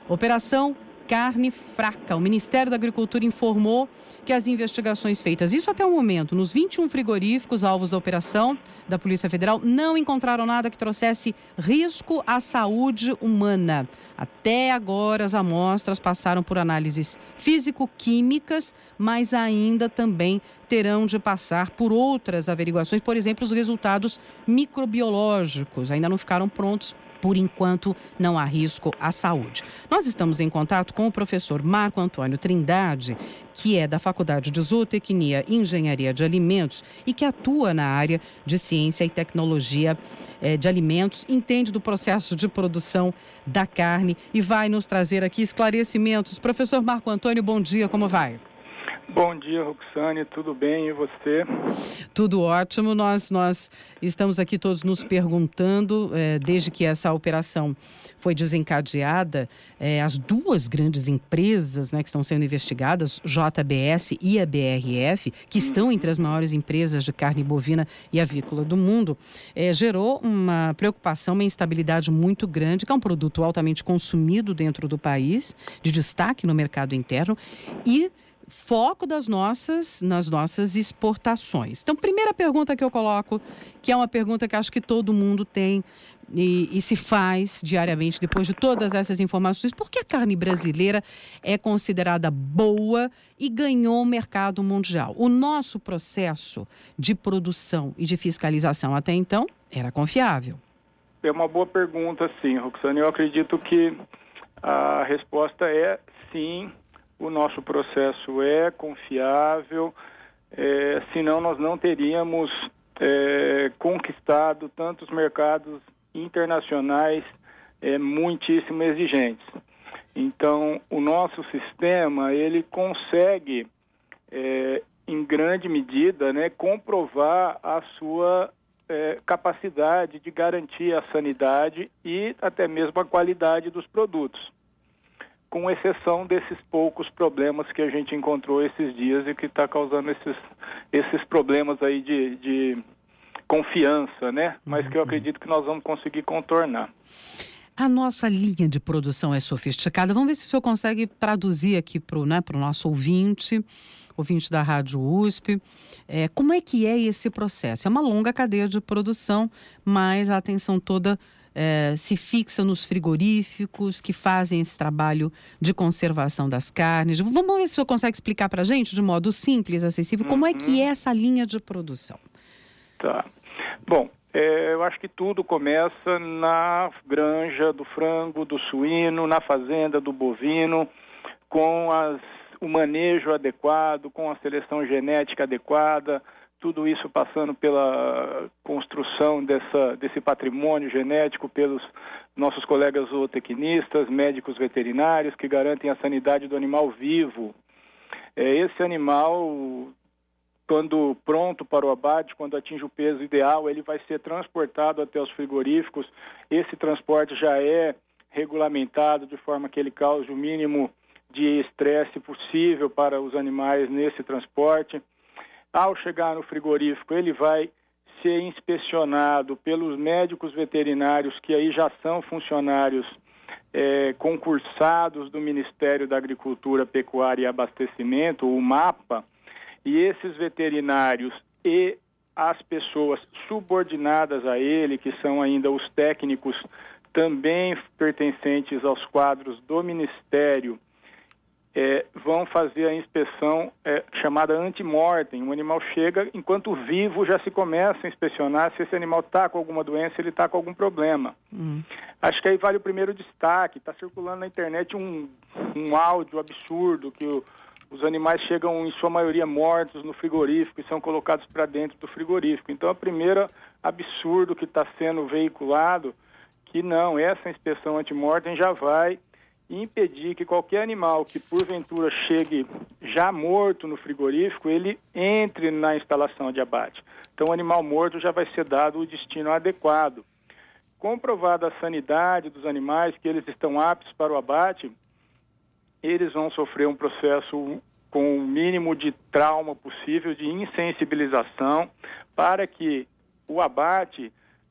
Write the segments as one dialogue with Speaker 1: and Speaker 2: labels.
Speaker 1: Operação Carne Fraca. O Ministério da Agricultura informou que as investigações feitas, isso até o momento, nos 21 frigoríficos alvos da operação da Polícia Federal, não encontraram nada que trouxesse risco à saúde humana. Até agora, as amostras passaram por análises físico-químicas, mas ainda também terão de passar por outras averiguações, por exemplo, os resultados microbiológicos. Ainda não ficaram prontos. Por enquanto, não há risco à saúde. Nós estamos em contato com o professor Marco Antônio Trindade, que é da Faculdade de Zootecnia e Engenharia de Alimentos e que atua na área de ciência e tecnologia de alimentos, entende do processo de produção da carne e vai nos trazer aqui esclarecimentos. Professor Marco Antônio, bom dia, como vai?
Speaker 2: Bom dia, Roxane, tudo bem e você?
Speaker 1: Tudo ótimo, nós estamos aqui todos nos perguntando, desde que essa operação foi desencadeada, as duas grandes empresas, né, que estão sendo investigadas, JBS e a BRF, que estão entre as maiores empresas de carne bovina e avícola do mundo, gerou uma preocupação, uma instabilidade muito grande, que é um produto altamente consumido dentro do país, de destaque no mercado interno e foco nas nossas exportações. Então, primeira pergunta que eu coloco, que é uma pergunta que acho que todo mundo tem e se faz diariamente depois de todas essas informações: por que a carne brasileira é considerada boa e ganhou o mercado mundial? O nosso processo de produção e de fiscalização até então era confiável?
Speaker 2: É uma boa pergunta, sim, Roxane. Eu acredito que a resposta é sim. O nosso processo é confiável, senão nós não teríamos conquistado tantos mercados internacionais muitíssimo exigentes. Então, o nosso sistema, ele consegue, em grande medida, né, comprovar a sua capacidade de garantir a sanidade e até mesmo a qualidade dos produtos, com exceção desses poucos problemas que a gente encontrou esses dias e que está causando esses problemas aí de confiança, né? Mas que eu acredito que nós vamos conseguir contornar.
Speaker 1: A nossa linha de produção é sofisticada. Vamos ver se o senhor consegue traduzir aqui para o nosso ouvinte da Rádio USP. Como é que é esse processo? É uma longa cadeia de produção, mas a atenção toda se fixa nos frigoríficos que fazem esse trabalho de conservação das carnes. Vamos ver se o senhor consegue explicar para a gente, de modo simples, acessível, como é que é essa linha de produção.
Speaker 2: Tá. Bom, eu acho que tudo começa na granja do frango, do suíno, na fazenda do bovino, com o manejo adequado, com a seleção genética adequada, tudo isso passando pela construção desse patrimônio genético pelos nossos colegas zootecnistas, médicos veterinários, que garantem a sanidade do animal vivo. Esse animal, quando pronto para o abate, quando atinge o peso ideal, ele vai ser transportado até os frigoríficos. Esse transporte já é regulamentado de forma que ele cause o mínimo de estresse possível para os animais nesse transporte. Ao chegar no frigorífico, ele vai ser inspecionado pelos médicos veterinários, que aí já são funcionários concursados do Ministério da Agricultura, Pecuária e Abastecimento, o MAPA, e esses veterinários e as pessoas subordinadas a ele, que são ainda os técnicos também pertencentes aos quadros do Ministério, vão fazer a inspeção chamada antemortem. O animal chega, enquanto vivo já se começa a inspecionar se esse animal está com alguma doença, ele está com algum problema. Acho que aí vale o primeiro destaque. Está circulando na internet um áudio absurdo que os animais chegam em sua maioria mortos no frigorífico e são colocados para dentro do frigorífico. Então, a primeira absurdo que está sendo veiculado, que não, essa inspeção antemortem já vai impedir que qualquer animal que porventura chegue já morto no frigorífico, ele entre na instalação de abate. Então o animal morto já vai ser dado o destino adequado. Comprovada a sanidade dos animais, que eles estão aptos para o abate, eles vão sofrer um processo com o mínimo de trauma possível, de insensibilização, para que o abate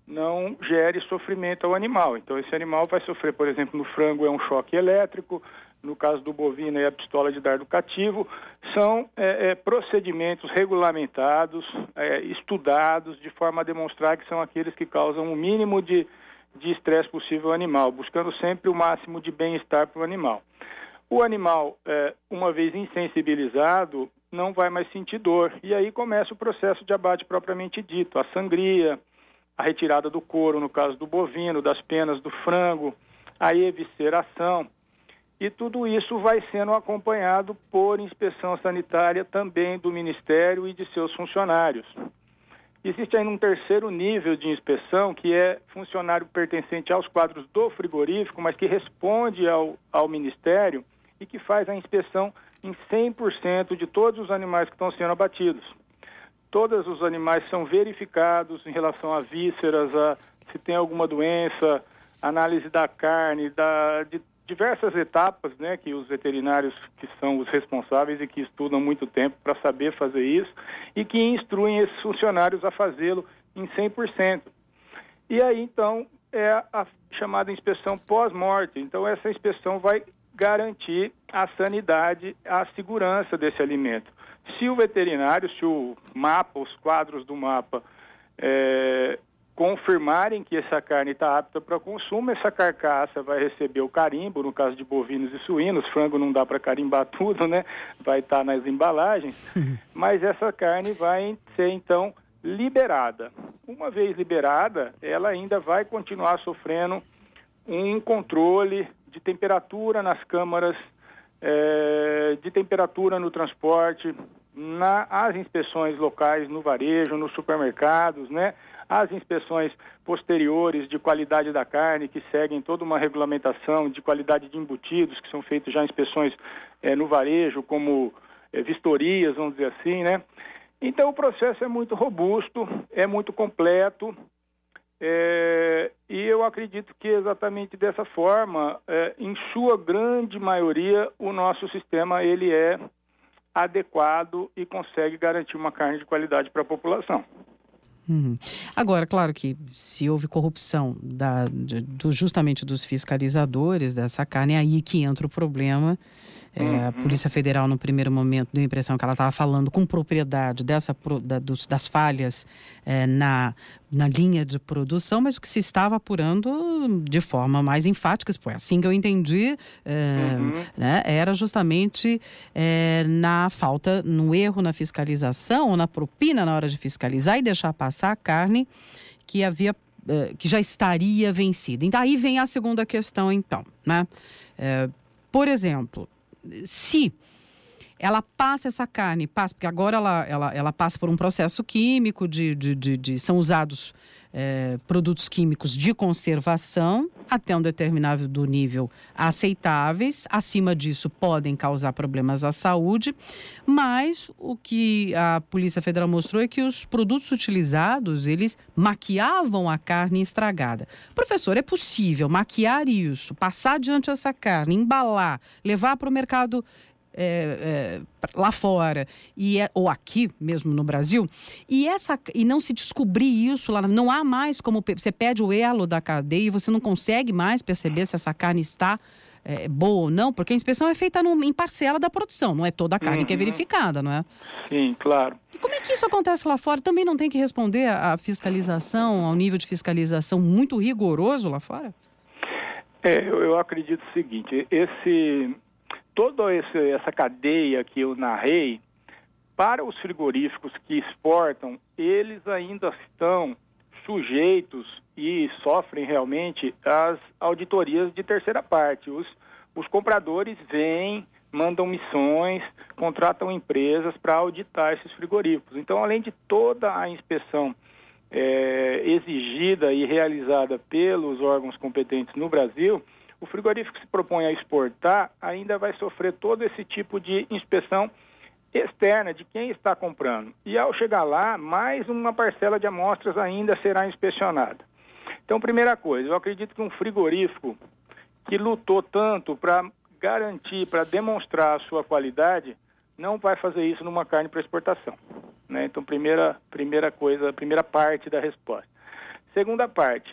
Speaker 2: não gere sofrimento ao animal. Então, esse animal vai sofrer, por exemplo, no frango é um choque elétrico, no caso do bovino é a pistola de dardo cativo. São procedimentos regulamentados, estudados, de forma a demonstrar que são aqueles que causam o mínimo de estresse possível ao animal, buscando sempre o máximo de bem-estar para o animal. O animal, uma vez insensibilizado, não vai mais sentir dor. E aí começa o processo de abate propriamente dito, a sangria, a retirada do couro, no caso do bovino, das penas do frango, a evisceração. E tudo isso vai sendo acompanhado por inspeção sanitária também do Ministério e de seus funcionários. Existe ainda um terceiro nível de inspeção, que é funcionário pertencente aos quadros do frigorífico, mas que responde ao Ministério e que faz a inspeção em 100% de todos os animais que estão sendo abatidos. Todos os animais são verificados em relação a vísceras, se tem alguma doença, análise da carne, de diversas etapas, né, que os veterinários, que são os responsáveis e que estudam muito tempo para saber fazer isso, e que instruem esses funcionários a fazê-lo em 100%. E aí, então, é a chamada inspeção pós-morte. Então, essa inspeção vai garantir a sanidade, a segurança desse alimento. Se o veterinário, se o mapa, os quadros do mapa, confirmarem que essa carne está apta para consumo, essa carcaça vai receber o carimbo, no caso de bovinos e suínos. Frango não dá para carimbar tudo, né? Vai estar nas embalagens, mas essa carne vai ser, então, liberada. Uma vez liberada, ela ainda vai continuar sofrendo um controle de temperatura nas câmaras, de temperatura no transporte, as inspeções locais no varejo, nos supermercados, né? As inspeções posteriores de qualidade da carne, que seguem toda uma regulamentação de qualidade de embutidos, que são feitas já inspeções no varejo, como vistorias, vamos dizer assim, né? Então, o processo é muito robusto, é muito completo, e eu acredito que exatamente dessa forma, em sua grande maioria, o nosso sistema ele é adequado e consegue garantir uma carne de qualidade para a população.
Speaker 1: Agora, claro que se houve corrupção justamente dos fiscalizadores dessa carne, é aí que entra o problema. A Polícia Federal, no primeiro momento, deu a impressão que ela estava falando com propriedade das falhas na linha de produção, mas o que se estava apurando de forma mais enfática, foi assim que eu entendi, né, era justamente no erro na fiscalização, ou na propina na hora de fiscalizar e deixar passar a carne que já estaria vencida. Então, aí vem a segunda questão, então, né? Por exemplo, se ela passa essa carne, porque agora ela passa por um processo químico, são usados produtos químicos de conservação até um determinado nível aceitáveis. Acima disso podem causar problemas à saúde, mas o que a Polícia Federal mostrou é que os produtos utilizados, eles maquiavam a carne estragada. Professor, é possível maquiar isso, passar adiante essa carne, embalar, levar para o mercado lá fora ou aqui mesmo no Brasil, e não se descobrir isso lá, não há mais como você pede o elo da cadeia e você não consegue mais perceber se essa carne está boa ou não, porque a inspeção é feita em parcela da produção, não é toda a carne que é verificada, não é?
Speaker 2: Sim, claro.
Speaker 1: E como é que isso acontece lá fora? Também não tem que responder à fiscalização, ao nível de fiscalização muito rigoroso lá fora?
Speaker 2: Eu acredito o seguinte, toda essa cadeia que eu narrei, para os frigoríficos que exportam, eles ainda estão sujeitos e sofrem realmente as auditorias de terceira parte. Os compradores vêm, mandam missões, contratam empresas para auditar esses frigoríficos. Então, além de toda a inspeção exigida e realizada pelos órgãos competentes no Brasil, o frigorífico que se propõe a exportar ainda vai sofrer todo esse tipo de inspeção externa de quem está comprando. E ao chegar lá, mais uma parcela de amostras ainda será inspecionada. Então, primeira coisa, eu acredito que um frigorífico que lutou tanto para garantir, para demonstrar a sua qualidade, não vai fazer isso numa carne para exportação, né? Então, primeira coisa, primeira parte da resposta. Segunda parte,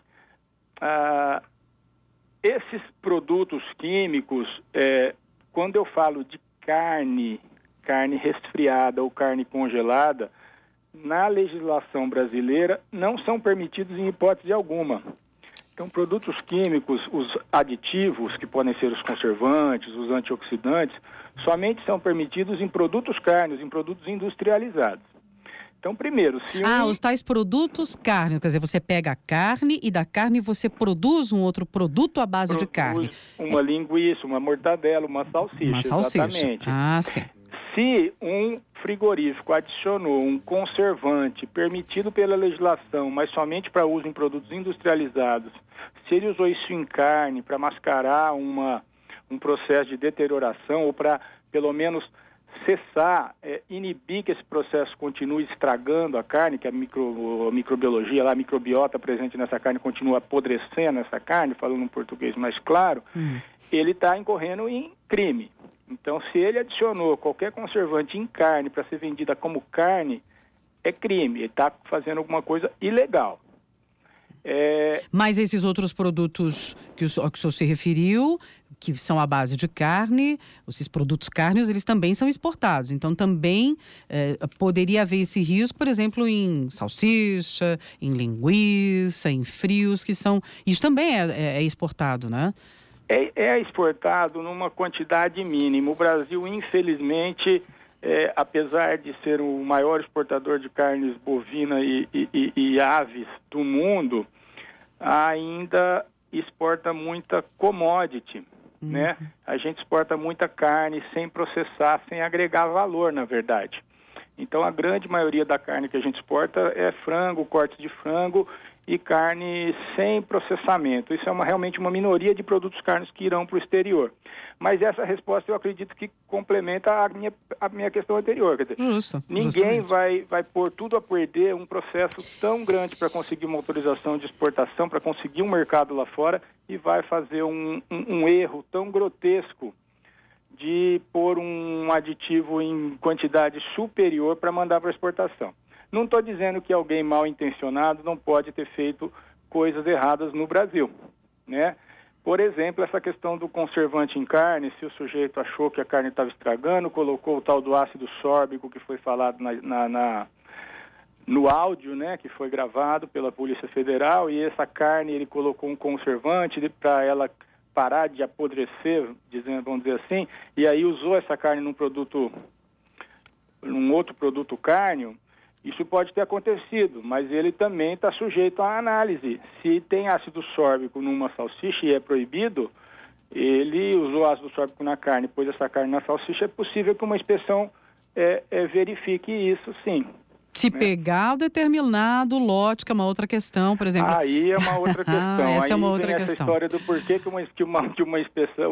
Speaker 2: esses produtos químicos, quando eu falo de carne resfriada ou carne congelada, na legislação brasileira não são permitidos em hipótese alguma. Então, produtos químicos, os aditivos, que podem ser os conservantes, os antioxidantes, somente são permitidos em produtos cárneos, em produtos industrializados. Então, primeiro, se
Speaker 1: os tais produtos cárneos, quer dizer, você pega a carne e da carne você produz um outro produto à base de carne.
Speaker 2: Uma linguiça, uma mortadela, uma salsicha, exatamente.
Speaker 1: Ah, sim.
Speaker 2: Se um frigorífico adicionou um conservante permitido pela legislação, mas somente para uso em produtos industrializados, se ele usou isso em carne para mascarar um processo de deterioração ou para, pelo menos, cessar, inibir que esse processo continue estragando a carne, que a microbiologia, a microbiota presente nessa carne continua apodrecendo essa carne, falando um português mais claro, ele está incorrendo em crime. Então, se ele adicionou qualquer conservante em carne para ser vendida como carne, é crime, ele está fazendo alguma coisa ilegal.
Speaker 1: Mas esses outros produtos que o senhor se referiu, que são à base de carne, esses produtos cárneos, eles também são exportados. Então, também poderia haver esse risco, por exemplo, em salsicha, em linguiça, em frios, que são... Isso também é exportado, né?
Speaker 2: É exportado numa quantidade mínima. O Brasil, infelizmente, apesar de ser o maior exportador de carnes bovina e aves do mundo, ainda exporta muita commodity, né? A gente exporta muita carne sem processar, sem agregar valor, na verdade. Então, a grande maioria da carne que a gente exporta é frango, cortes de frango e carne sem processamento. Isso é realmente uma minoria de produtos cárneos que irão para o exterior. Mas essa resposta eu acredito que complementa a minha questão anterior. Quer dizer, ninguém vai pôr tudo a perder um processo tão grande para conseguir uma autorização de exportação, para conseguir um mercado lá fora, e vai fazer um erro tão grotesco de pôr um aditivo em quantidade superior para mandar para exportação. Não estou dizendo que alguém mal intencionado não pode ter feito coisas erradas no Brasil, né? Por exemplo, essa questão do conservante em carne, se o sujeito achou que a carne estava estragando, colocou o tal do ácido sórbico que foi falado no áudio, né, que foi gravado pela Polícia Federal, e essa carne ele colocou um conservante para ela parar de apodrecer, vamos dizer assim, e aí usou essa carne num outro produto cárneo. Isso pode ter acontecido, mas ele também está sujeito à análise. Se tem ácido sórbico numa salsicha e é proibido, ele usou ácido sórbico na carne, pôs essa carne na salsicha, é possível que uma inspeção verifique isso, sim.
Speaker 1: Se pegar o determinado lote, que é uma outra questão, por exemplo...
Speaker 2: Aí é uma outra questão.
Speaker 1: Essa
Speaker 2: aí
Speaker 1: é uma outra
Speaker 2: vem
Speaker 1: questão.
Speaker 2: Essa história do porquê que uma inspeção,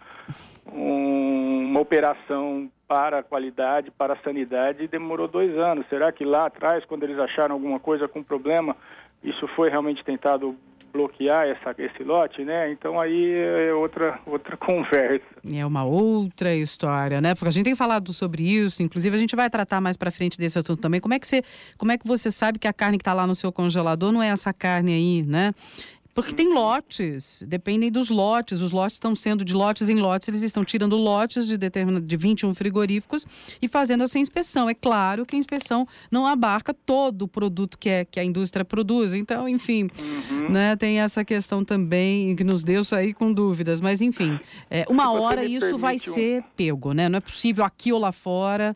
Speaker 2: uma operação para a qualidade, para a sanidade, demorou 2 anos. Será que lá atrás, quando eles acharam alguma coisa com problema, isso foi realmente tentado bloquear esse lote, né? Então aí é outra conversa.
Speaker 1: É uma outra história, né? Porque a gente tem falado sobre isso, inclusive a gente vai tratar mais para frente desse assunto também. Como é que você sabe que a carne que está lá no seu congelador não é essa carne aí, né? Porque tem lotes, dependem dos lotes. Os lotes estão sendo de lotes em lotes, eles estão tirando lotes de 21 frigoríficos e fazendo essa inspeção. É claro que a inspeção não abarca todo o produto que a indústria produz. Então, enfim, né, tem essa questão também que nos deixa aí com dúvidas. Mas, enfim, uma hora isso vai ser pego, né? Não é possível aqui ou lá fora.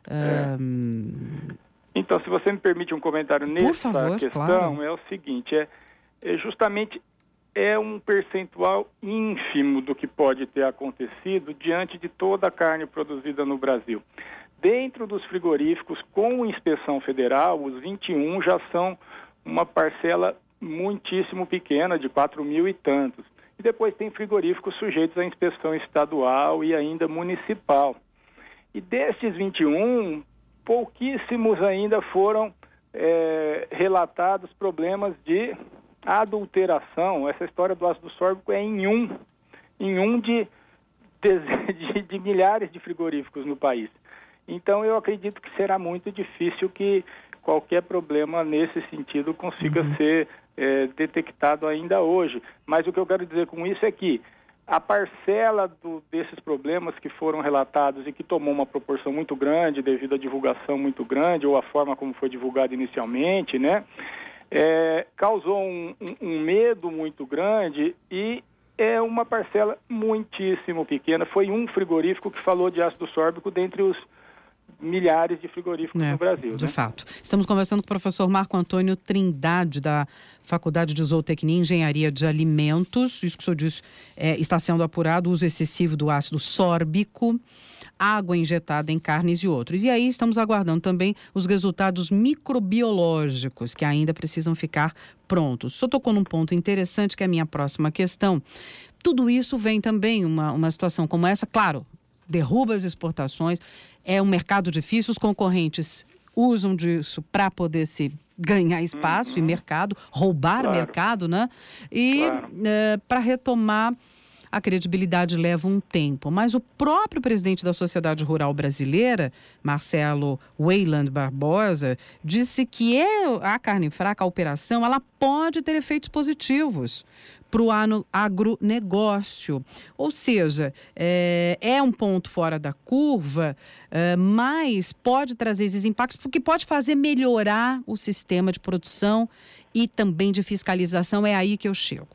Speaker 2: Então, se você me permite um comentário nessa questão,
Speaker 1: claro.
Speaker 2: É o seguinte, justamente um percentual ínfimo do que pode ter acontecido diante de toda a carne produzida no Brasil. Dentro dos frigoríficos, com inspeção federal, os 21 já são uma parcela muitíssimo pequena, de 4.000 e tantos. E depois tem frigoríficos sujeitos à inspeção estadual e ainda municipal. E desses 21, pouquíssimos ainda foram relatados problemas de adulteração. Essa história do ácido sórbico é em um de milhares de frigoríficos no país. Então, eu acredito que será muito difícil que qualquer problema nesse sentido consiga ser detectado ainda hoje. Mas o que eu quero dizer com isso é que a parcela desses problemas que foram relatados e que tomou uma proporção muito grande devido à divulgação muito grande ou à forma como foi divulgado inicialmente, né, causou um medo muito grande e é uma parcela muitíssimo pequena. Foi um frigorífico que falou de ácido sórbico dentre os milhares de frigoríficos no Brasil.
Speaker 1: De fato. Estamos conversando com o professor Marco Antônio Trindade, da Faculdade de Zootecnia e Engenharia de Alimentos. Isso que o senhor disse está sendo apurado, o uso excessivo do ácido sórbico, água injetada em carnes e outros. E aí estamos aguardando também os resultados microbiológicos, que ainda precisam ficar prontos. O senhor tocou num ponto interessante, que é a minha próxima questão. Tudo isso vem também, uma situação como essa, claro, derruba as exportações, é um mercado difícil, os concorrentes usam disso para poder se ganhar espaço e mercado, roubar mercado, né? E para retomar a credibilidade leva um tempo. Mas o próprio presidente da Sociedade Rural Brasileira, Marcelo Weyland Barbosa, disse que a carne fraca, a operação, ela pode ter efeitos positivos para o agronegócio. Ou seja, é um ponto fora da curva, mas pode trazer esses impactos, porque pode fazer melhorar o sistema de produção e também de fiscalização. É aí que eu chego.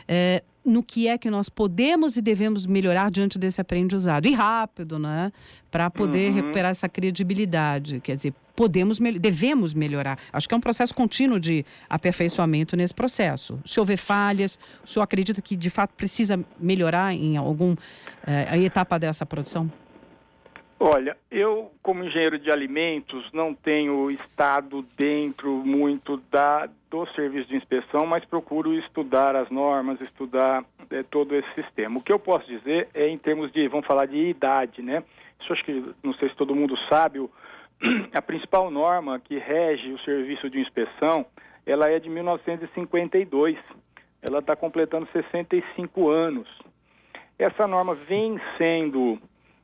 Speaker 1: No que é que nós podemos e devemos melhorar diante desse aprendizado. E rápido, né? Para poder recuperar essa credibilidade. Quer dizer, devemos melhorar. Acho que é um processo contínuo de aperfeiçoamento nesse processo. Se houver falhas, o senhor acredita que, de fato, precisa melhorar em alguma etapa dessa produção?
Speaker 2: Olha, eu, como engenheiro de alimentos, não tenho estado dentro muito do serviço de inspeção, mas procuro estudar as normas, estudar todo esse sistema. O que eu posso dizer é em termos de, vamos falar de idade, né? Isso acho que, não sei se todo mundo sabe, a principal norma que rege o serviço de inspeção, ela é de 1952. Ela está completando 65 anos. Essa norma vem sendo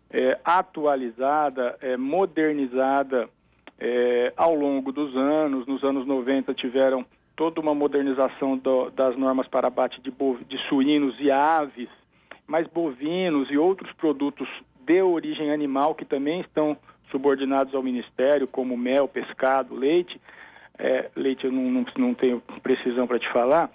Speaker 2: atualizada, modernizada ao longo dos anos. Nos anos 90 tiveram toda uma modernização das normas para abate de suínos e aves, mas bovinos e outros produtos de origem animal que também estão subordinados ao Ministério, como mel, pescado, leite. Leite eu não tenho precisão para te falar.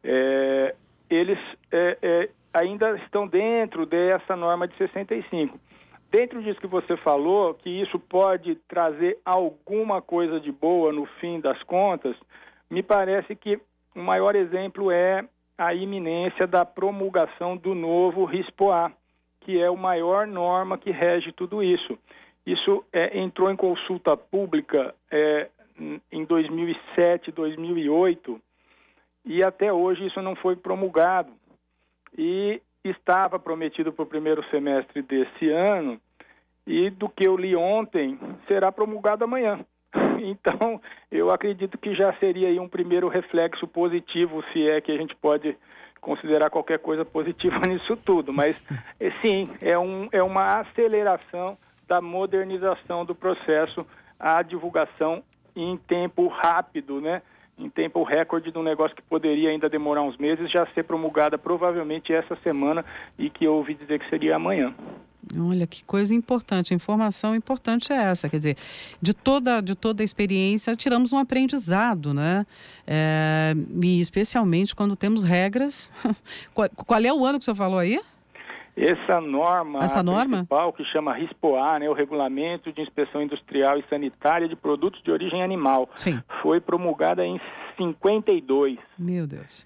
Speaker 2: Eles ainda estão dentro dessa norma de 65. Dentro disso que você falou, que isso pode trazer alguma coisa de boa no fim das contas, me parece que o maior exemplo é a iminência da promulgação do novo RISPOA, que é a maior norma que rege tudo isso. Isso entrou em consulta pública em 2007, 2008, e até hoje isso não foi promulgado. E estava prometido para o primeiro semestre desse ano, e do que eu li ontem, será promulgado amanhã. Então, eu acredito que já seria aí um primeiro reflexo positivo, se é que a gente pode considerar qualquer coisa positiva nisso tudo. Mas, sim, é uma aceleração da modernização do processo, a divulgação em tempo rápido, né? Em tempo recorde de um negócio que poderia ainda demorar uns meses, já ser promulgada provavelmente essa semana e que eu ouvi dizer que seria amanhã.
Speaker 1: Olha, que coisa importante, a informação importante é essa, quer dizer, de toda a experiência tiramos um aprendizado, né? E especialmente quando temos regras. Qual é o ano que o senhor falou aí?
Speaker 2: Essa norma principal, que chama RISPOA, né, o Regulamento de Inspeção Industrial e Sanitária de Produtos de Origem Animal,
Speaker 1: sim,
Speaker 2: foi promulgada em 52.
Speaker 1: Meu Deus.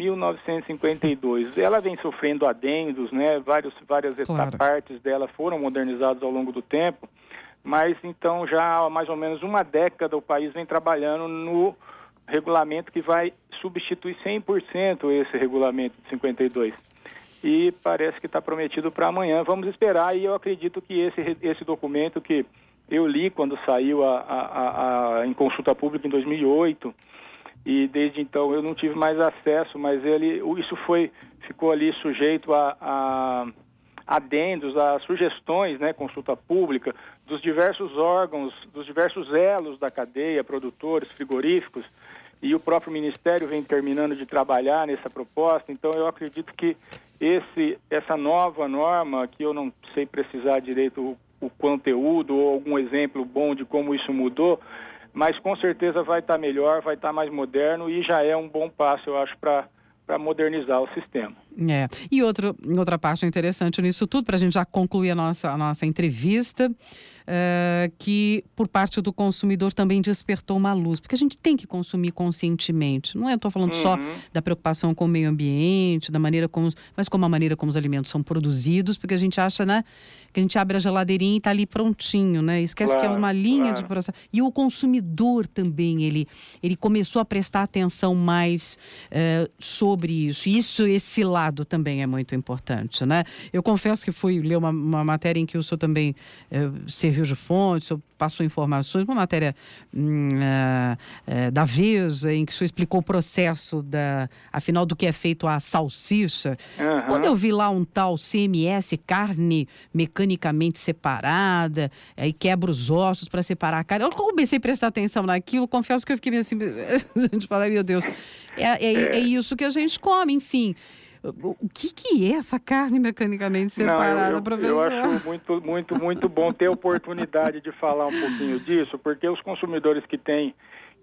Speaker 2: 1952. Ela vem sofrendo adendos, né? Várias
Speaker 1: Claro.
Speaker 2: partes dela foram modernizadas ao longo do tempo, mas então já há mais ou menos uma década o país vem trabalhando no regulamento que vai substituir 100% esse regulamento de 52. E parece que está prometido para amanhã. Vamos esperar, e eu acredito que esse documento que eu li quando saiu em consulta pública em 2008, e desde então eu não tive mais acesso, mas isso ficou ali sujeito a adendos, a sugestões, né, consulta pública, dos diversos órgãos, dos diversos elos da cadeia, produtores, frigoríficos, e o próprio Ministério vem terminando de trabalhar nessa proposta. Então, eu acredito que essa nova norma, que eu não sei precisar direito o conteúdo ou algum exemplo bom de como isso mudou, mas com certeza vai estar melhor, vai estar mais moderno e já é um bom passo, eu acho, para modernizar o sistema.
Speaker 1: E outra parte interessante nisso tudo, para a gente já concluir a nossa entrevista, que por parte do consumidor também despertou uma luz, porque a gente tem que consumir conscientemente. Não estou falando só da preocupação com o meio ambiente, mas como a maneira como os alimentos são produzidos, porque a gente acha, né, que a gente abre a geladeirinha e está ali prontinho, né? Esquece que é uma linha de processo. E o consumidor também, ele começou a prestar atenção mais sobre isso. Esse lado também é muito importante, né? Eu confesso que fui ler uma matéria em que o senhor também serviu de fonte, o senhor passou informações, uma matéria da Veja, em que o senhor explicou o processo afinal do que é feito a salsicha. Quando eu vi lá um tal CMS, carne mecanicamente separada, aí quebra os ossos para separar a carne. Eu comecei a prestar atenção naquilo, confesso que eu fiquei assim, a gente fala, meu Deus, é isso que a gente come, enfim. O que é essa carne mecanicamente separada, professor?
Speaker 2: Eu acho muito bom ter a oportunidade de falar um pouquinho disso, porque os consumidores que têm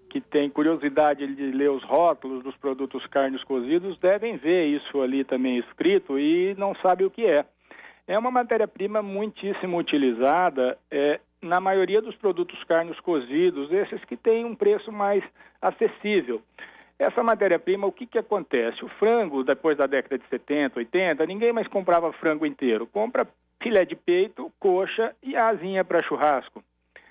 Speaker 2: curiosidade de ler os rótulos dos produtos carnes cozidos devem ver isso ali também escrito e não sabem o que é. É uma matéria-prima muitíssimo utilizada na maioria dos produtos carnes cozidos, esses que têm um preço mais acessível. Essa matéria-prima, o que acontece? O frango, depois da década de 70, 80, ninguém mais comprava frango inteiro. Compra filé de peito, coxa e asinha para churrasco.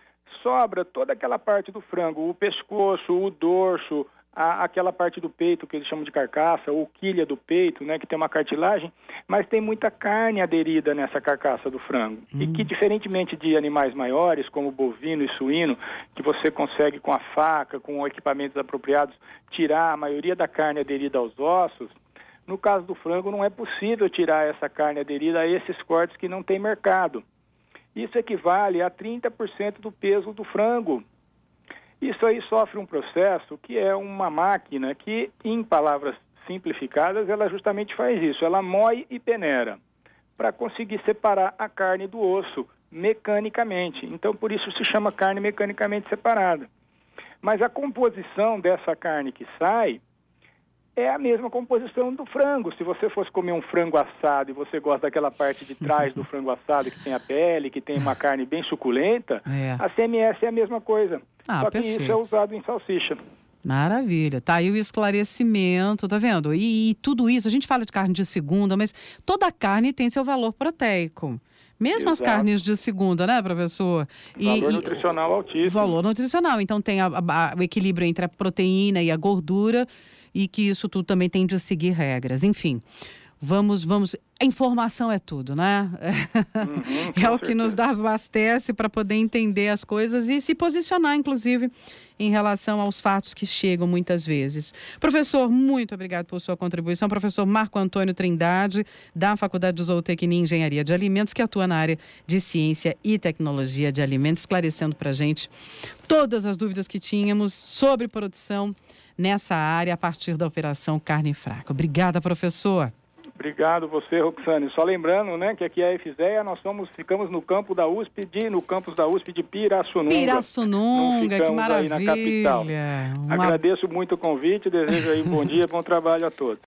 Speaker 2: Sobra toda aquela parte do frango, o pescoço, o dorso, aquela parte do peito que eles chamam de carcaça, ou quilha do peito, né, que tem uma cartilagem, mas tem muita carne aderida nessa carcaça do frango. E que, diferentemente de animais maiores, como bovino e suíno, que você consegue com a faca, com equipamentos apropriados, tirar a maioria da carne aderida aos ossos, no caso do frango não é possível tirar essa carne aderida a esses cortes que não tem mercado. Isso equivale a 30% do peso do frango. Isso aí sofre um processo que é uma máquina que, em palavras simplificadas, ela justamente faz isso. Ela moe e peneira para conseguir separar a carne do osso mecanicamente. Então, por isso se chama carne mecanicamente separada. Mas a composição dessa carne que sai é a mesma composição do frango. Se você fosse comer um frango assado e você gosta daquela parte de trás do frango assado que tem a pele, que tem uma carne bem suculenta, a CMS é a mesma coisa. Só que isso é usado em salsicha.
Speaker 1: Maravilha. Tá aí o esclarecimento, tá vendo? E tudo isso, a gente fala de carne de segunda, mas toda carne tem seu valor proteico. Mesmo as carnes de segunda, né, professor?
Speaker 2: Valor nutricional altíssimo.
Speaker 1: Valor nutricional. Então tem o equilíbrio entre a proteína e a gordura, e que isso tudo também tem de seguir regras. Enfim, vamos. A informação é tudo, né? É o que nos abastece para poder entender as coisas e se posicionar, inclusive, em relação aos fatos que chegam muitas vezes. Professor, muito obrigado por sua contribuição. Professor Marco Antônio Trindade, da Faculdade de Zootecnia e Engenharia de Alimentos, que atua na área de Ciência e Tecnologia de Alimentos, esclarecendo para a gente todas as dúvidas que tínhamos sobre produção nessa área a partir da Operação Carne Fraca. Obrigada, professor.
Speaker 2: Obrigado você, Roxane. Só lembrando, né, que aqui é a FZEA, nós ficamos no campus da USP de Pirassununga.
Speaker 1: Pirassununga, que maravilha.
Speaker 2: Aí na capital. Agradeço muito o convite, desejo aí um bom dia, bom trabalho a todos.